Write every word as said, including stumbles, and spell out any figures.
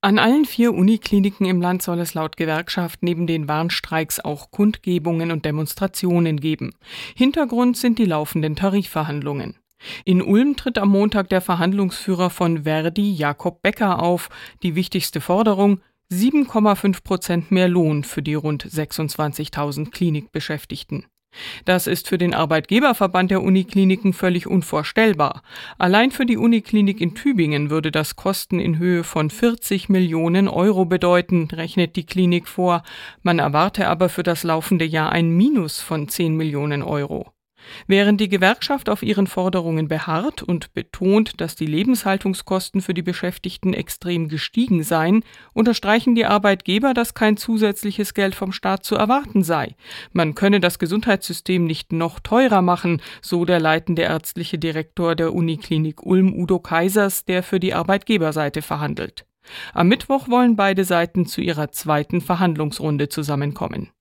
An allen vier Unikliniken im Land soll es laut Gewerkschaft neben den Warnstreiks auch Kundgebungen und Demonstrationen geben. Hintergrund sind die laufenden Tarifverhandlungen. In Ulm tritt am Montag der Verhandlungsführer von Verdi, Jakob Becker, auf. Die wichtigste Forderung: sieben Komma fünf Prozent mehr Lohn für die rund sechsundzwanzigtausend Klinikbeschäftigten. Das ist für den Arbeitgeberverband der Unikliniken völlig unvorstellbar. Allein für die Uniklinik in Tübingen würde das Kosten in Höhe von vierzig Millionen Euro bedeuten, rechnet die Klinik vor. Man erwarte aber für das laufende Jahr ein Minus von zehn Millionen Euro. Während die Gewerkschaft auf ihren Forderungen beharrt und betont, dass die Lebenshaltungskosten für die Beschäftigten extrem gestiegen seien, unterstreichen die Arbeitgeber, dass kein zusätzliches Geld vom Staat zu erwarten sei. Man könne das Gesundheitssystem nicht noch teurer machen, so der leitende ärztliche Direktor der Uniklinik Ulm, Udo Kaisers, der für die Arbeitgeberseite verhandelt. Am Mittwoch wollen beide Seiten zu ihrer zweiten Verhandlungsrunde zusammenkommen.